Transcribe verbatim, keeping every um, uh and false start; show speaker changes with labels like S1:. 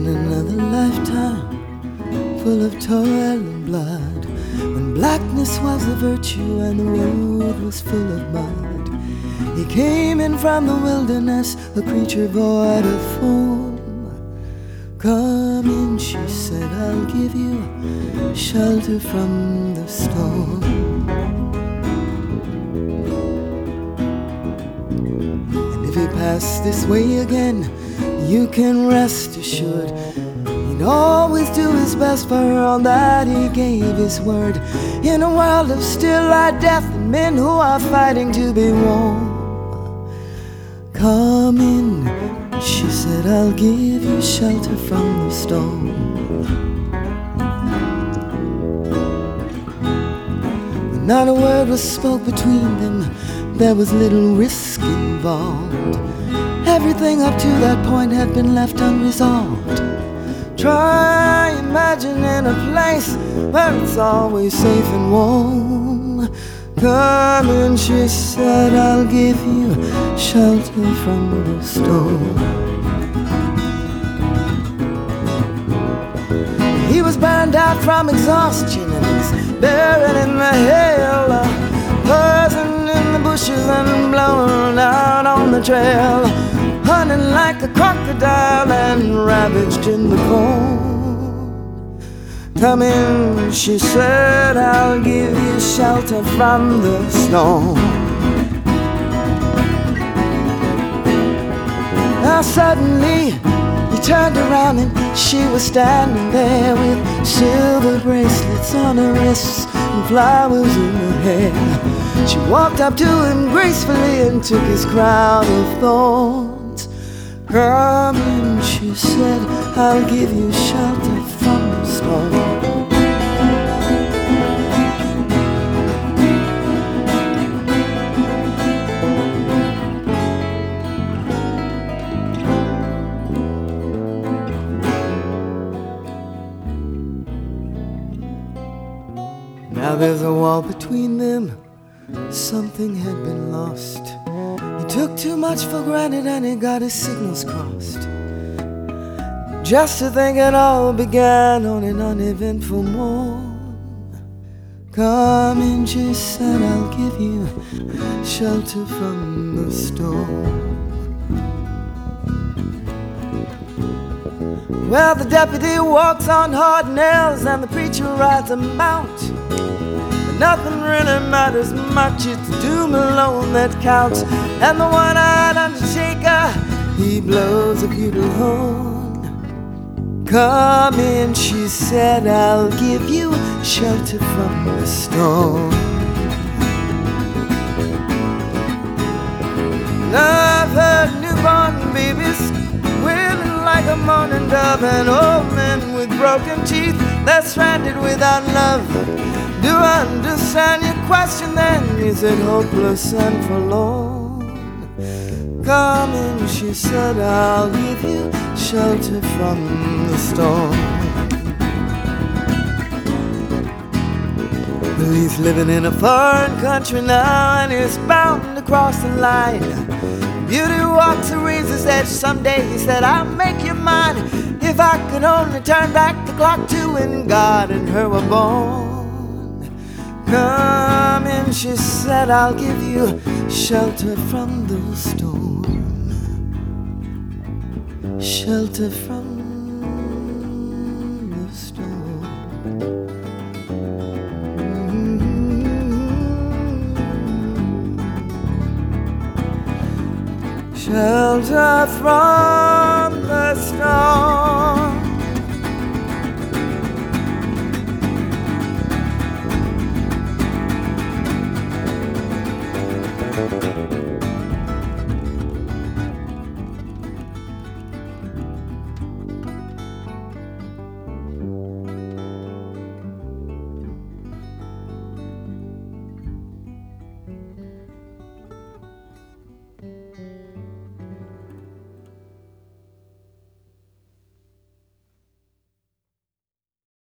S1: in another lifetime, full of toil and blood, when blackness was a virtue and the road was full of mud. He came in from the wilderness, a creature void of form. Come in, she said, I'll give you shelter from the storm. And if he passed this way again, you can rest assured he'd always do his best for all that he gave his word. In a world of still-eyed death and men who are fighting to be warm. Come in, she said, I'll give you shelter from the storm. When not a word was spoke between them, there was little risk involved. Everything up to that point had been left unresolved. Try imagining a place where it's always safe and warm. Come in, she said, I'll give you shelter from the storm. He was burned out from exhaustion and he's buried in the hail, uh, buzzing in the bushes and blown out on the trail, hunting like a crocodile and ravaged in the corn. Come in, she said, I'll give you shelter from the storm. Now suddenly he turned around and she was standing there with silver bracelets on her wrists and flowers in her hair. She walked up to him gracefully and took his crown of thorns. Come in, she said, I'll give you shelter from the storm. Now there's a wall between them, something had been lost. He took too much for granted and he got his signals crossed. Just to think it all began on an uneventful morn. Come in, she said, I'll give you shelter from the storm. Well, the deputy walks on hard nails and the preacher rides a mount. But nothing really matters much, it's doom alone that counts. And the one-eyed undertaker, he blows a bugle horn. Come in, she said, I'll give you shelter from the storm. I've heard newborn babies wailing like a mourning dove, and old men with broken teeth, they're stranded without love. Do I understand your question then? Is it hopeless and forlorn? Come in, she said, I'll give you shelter from the storm. Well, he's living in a foreign country now and he's bound to cross the line. Beauty walks a razor's edge someday, he said, I'll make you mine. If I could only turn back the clock to when God and her were born. Come in, she said, I'll give you shelter from the storm. Shelter from the storm. Mm-hmm. Shelter from the storm.